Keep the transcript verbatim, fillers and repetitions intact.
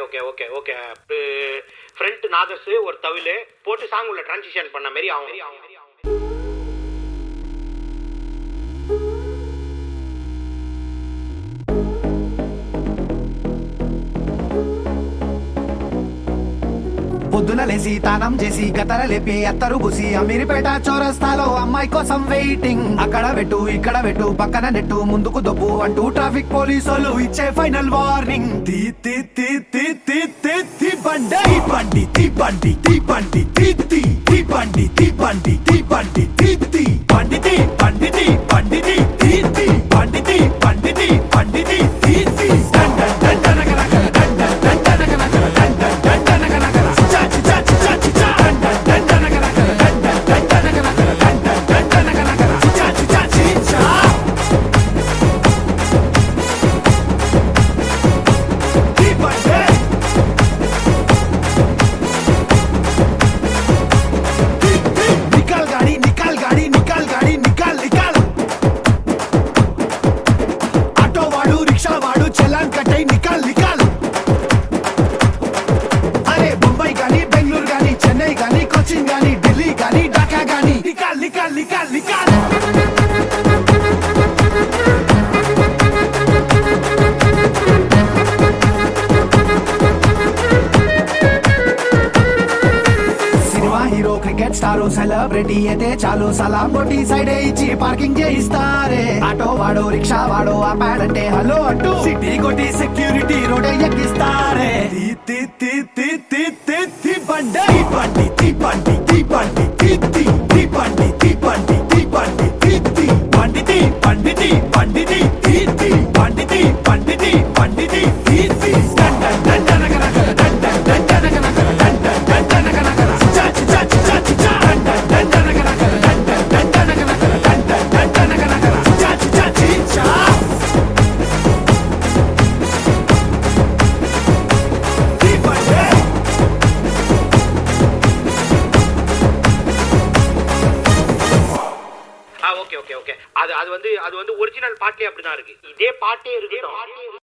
Okay okay okay friend நாதஸ் ஒரு தவிழ் போட்டு சாங் உள்ள டிரான்சிஷன் பண்ண மாதிரி ஆகும். పొద్దున లేసి తానం చేసి గతర లేపి అత్తరు బుసి అమీర్పేట చౌరస్తాలో అమ్మాయి కోసం వెయిటింగ్. అక్కడ పెట్టు ఇక్కడ పెట్టు పక్కన నెట్టు ముందుకు దొప్పు అంటూ ట్రాఫిక్ పోలీసులు ఇచ్చే ఫైనల్ వార్నింగ్. తీ తీ తీ తీ తీ తీ తీ బండి తీ బండి తీ బండి తీ బండి తీ తీ తీ బండి తీ బండి తీ బండి తీ తీ బండి తీ బండి తీ బండి తీ తీ తీ బండి తీ బండి తీ బండి తీ తీ తీ డం డం డం డం డం డం డం డం డం డం డం డం డం స్టారు సెలబ్రిటీ అయితే చాలు సలాం కొట్టి సైడ్ ఇచ్చి పార్కింగ్ చేయిస్తారే. ఆటో వాడు రిక్షా వాడు ఆపాడంటే హలో అంటూ సిటీ కొట్టి సెక్యూరిటీ రోడ్ ఎక్కిస్తారే. తీ తీ తీ తీ తీ తీ బండి బండి తీ బండి తీ బండి తీ తీ తీ బండి తీ బండి తీ బండి తీ తీ బండి తీ బండి తీ బండి తీ తీ తీ బండి తీ బండి తీ బండి తీ తీ తీ డం డం డం డం డం డం డం డం ஓகே ஓகே ஓகே அது அது வந்து அது வந்து ஒரிஜினல் பாட்டே அப்படிதான் இருக்கு. இதே பாட்டே இருக்கு.